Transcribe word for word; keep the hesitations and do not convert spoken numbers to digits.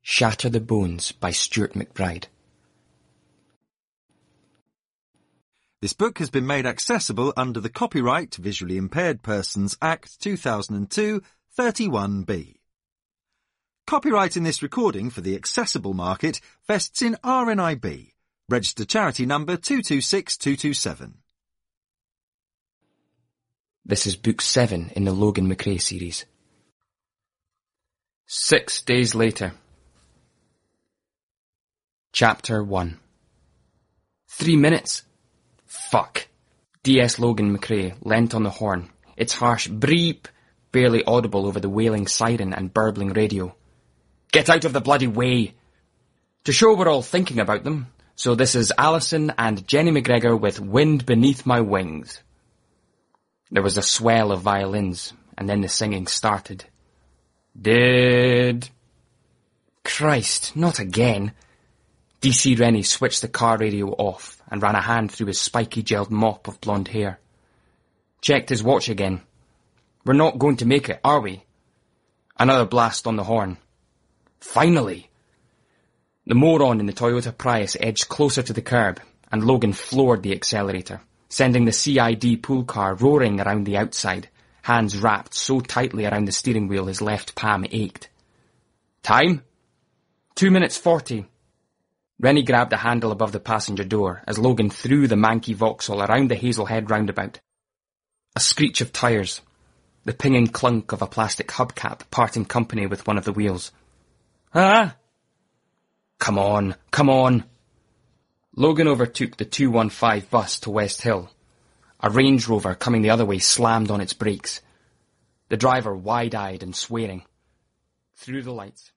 Shatter the Bones by Stuart McBride. This book has been made accessible under the Copyright Visually Impaired Persons Act two thousand two, thirty-one B. Copyright in this recording for the accessible market vests in R N I B, registered charity number two two six two two seven. This is Book seven in the Logan McRae series. Six days later. Chapter one. Three minutes. Fuck. D S Logan McRae leant on the horn, its harsh breep barely audible over the wailing siren and burbling radio. Get out of the bloody way! To show we're all thinking about them, so this is Alison and Jenny McGregor with Wind Beneath My Wings. There was a swell of violins, and then the singing started. Did... Christ, not again. D C Rennie switched the car radio off and ran a hand through his spiky gelled mop of blonde hair. Checked his watch again. We're not going to make it, are we? Another blast on the horn. Finally! The moron in the Toyota Prius edged closer to the curb, and Logan floored the accelerator, sending the C I D pool car roaring around the outside, hands wrapped so tightly around the steering wheel his left palm ached. Time? Two minutes forty. Rennie grabbed a handle above the passenger door as Logan threw the manky Vauxhall around the Hazelhead roundabout. A screech of tyres, the pinging clunk of a plastic hubcap parting company with one of the wheels. Ah! Come on, come on! Logan overtook the two one five bus to West Hill. A Range Rover coming the other way slammed on its brakes. The driver wide-eyed and swearing. Through the lights.